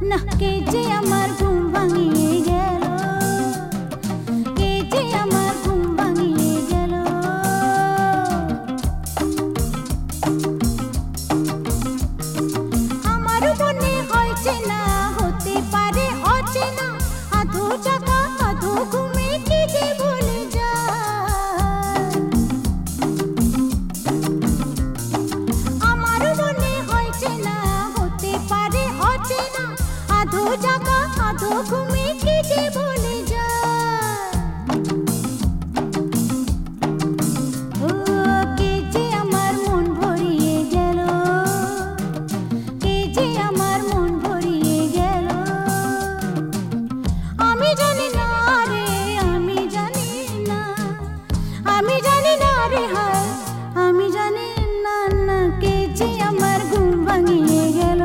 না কে যে আমার ঘুম ভাঙিয়ে গেল, কে যে আমার ঘুম ভাঙিয়ে গেল। আমার মনে হয়েছে না হতে পারে অচেনা, আধো জাগা আধো ঘুমে কে যে ভুলে যায়। আমার মনে হয়েছে না হতে পারে অচেনা, আধো জাগা আধো ঘুমে কে যে ভুলে যায়। ও কে যে আমার মন ভরিয়ে গেল, কে যে আমার মন ভরিয়ে গেল। আমি জানি না রে, আমি জানি না, আমি জানি না রে হায়, আমি জানি না না কে যে আমার ঘুম ভাঙিয়ে গেল,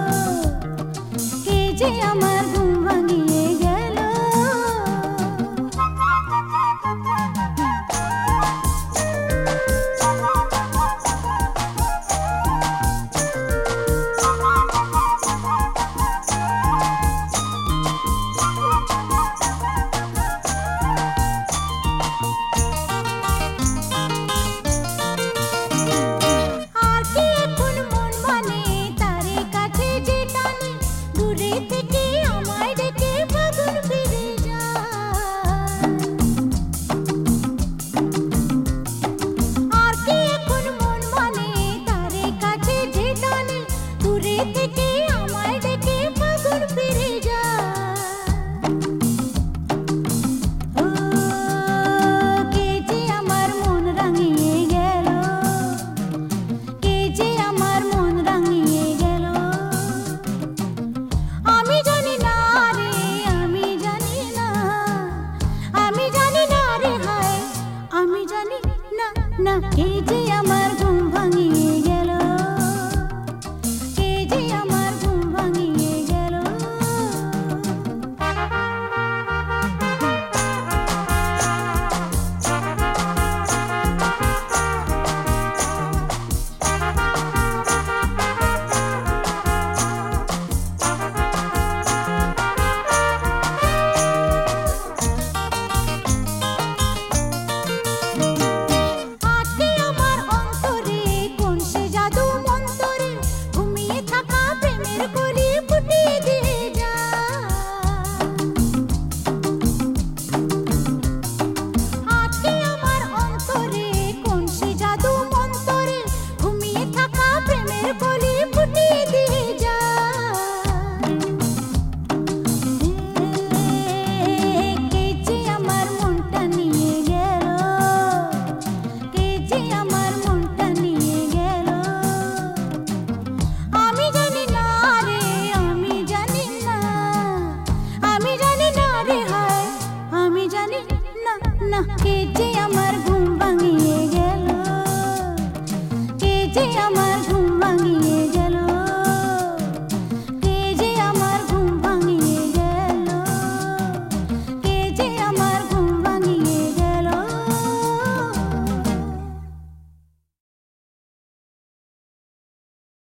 কে যে আমার ঘুম ভাঙিয়ে গেল। আর কি এখন মন মানে তারে কাছে যে টানে, দূরে থেকে আমায় ডেকে ফাগুন ফিরে যায়। আর কি এখন মন মানে তারে কাছে যে টানে, দূরে থেকে আমায় ডেকে ফাগুন ফিরে